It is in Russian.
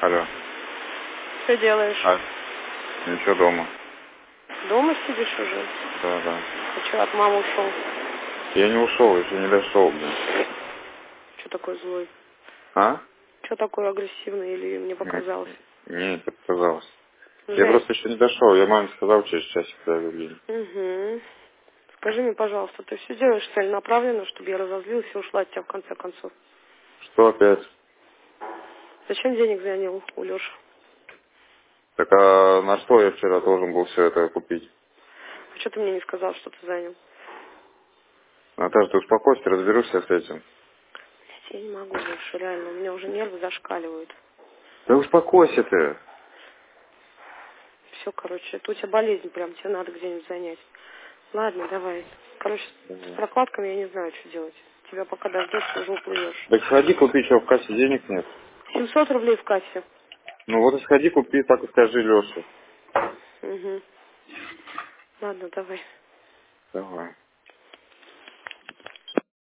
Алло. Что делаешь? Ничего, дома. Дома сидишь уже? Да. А что, от мамы ушел? Я не ушел, еще не дошел, блин. Что такой злой? А? Что такой агрессивный или мне показалось? Нет, это показалось. Я Жень. просто еще не дошел. Я маме сказал, через часик подойду. Угу. Скажи мне, пожалуйста, ты все делаешь целенаправленно, чтобы я разозлилась и ушла от тебя в конце концов? Что опять? Зачем денег занял у Леши? Так а на что я вчера должен был все это купить? А что ты мне не сказал, что ты занял? Наташа, ты успокойся, разберусь с этим. Я не могу больше, реально. У меня уже нервы зашкаливают. Да успокойся ты. Все, короче, это у тебя болезнь прям, тебе надо где-нибудь занять. Ладно, давай. Короче, с прокладками я не знаю, что делать. Тебя пока дождешься, уже уплывешь. Так сходи купи, что в кассе денег нет. 700 рублей в кассе. Ну вот и сходи купи, так и скажи Леше. Угу. Ладно, давай. Давай.